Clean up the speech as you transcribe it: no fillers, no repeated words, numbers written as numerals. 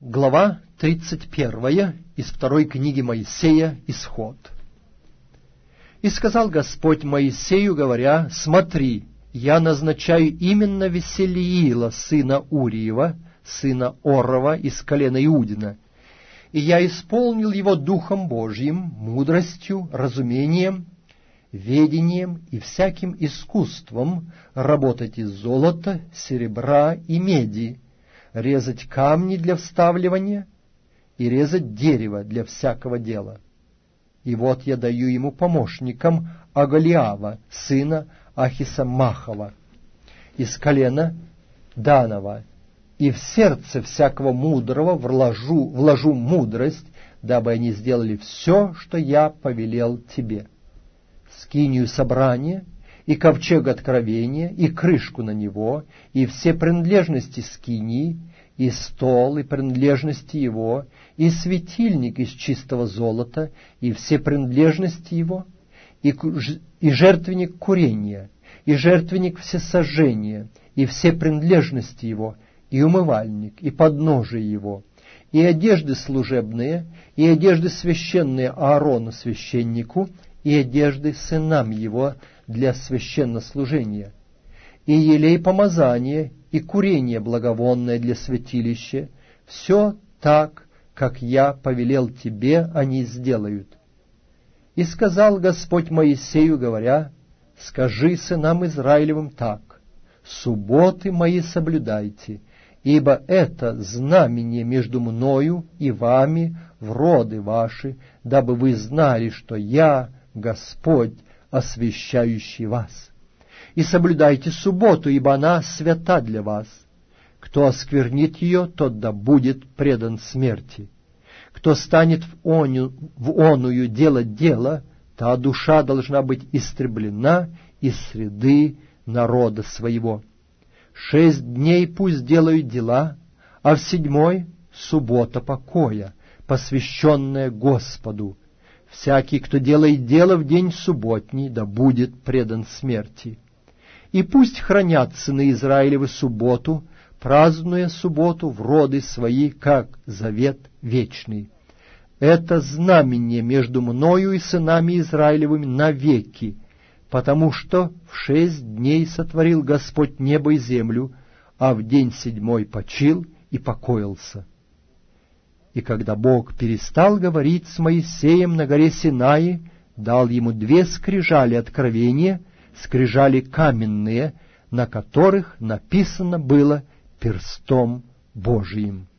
Глава 31 из второй книги Моисея «Исход». «И сказал Господь Моисею, говоря: Смотри, я назначаю именно Веселиила, сына Уриева, сына Орова, из колена Иудина, и я исполнил его Духом Божьим, мудростью, разумением, ведением и всяким искусством работать из золота, серебра и меди, резать камни для вставливания и резать дерево для всякого дела. И вот я даю ему помощником Оголиава, сына Ахисамахова, из колена Данова, и в сердце всякого мудрого вложу мудрость, дабы они сделали все, что я повелел тебе. Скинию собрания, и ковчег откровения, и крышку на него, и все принадлежности скинии, и стол, и принадлежности его, и светильник из чистого золота, и все принадлежности его, и жертвенник курения, и жертвенник всесожжения, и все принадлежности его, и умывальник, и подножие его, и одежды служебные, и одежды священные Аарону священнику, и одежды сынам его для священнослужения, и елей помазания, и курение благовонное для святилища, все так, как я повелел тебе, они сделают. И сказал Господь Моисею, говоря: Скажи сынам Израилевым так: субботы мои соблюдайте, ибо это знамение между мною и вами в роды ваши, дабы вы знали, что я Господь, освящающий вас. И соблюдайте субботу, ибо она свята для вас. Кто осквернит ее, тот да будет предан смерти. Кто станет в оную делать дело, та душа должна быть истреблена из среды народа своего. 6 дней пусть делают дела, а в 7 суббота покоя, посвященная Господу. Всякий, кто делает дело в день субботний, да будет предан смерти. И пусть хранят сыны Израилевы субботу, празднуя субботу в роды свои, как завет вечный. Это знамение между мною и сынами Израилевыми навеки, потому что в 6 дней сотворил Господь небо и землю, а в день 7 почил и покоился. И когда Бог перестал говорить с Моисеем на горе Синаи, дал ему 2 скрижали откровения, скрижали каменные, на которых написано было перстом Божиим.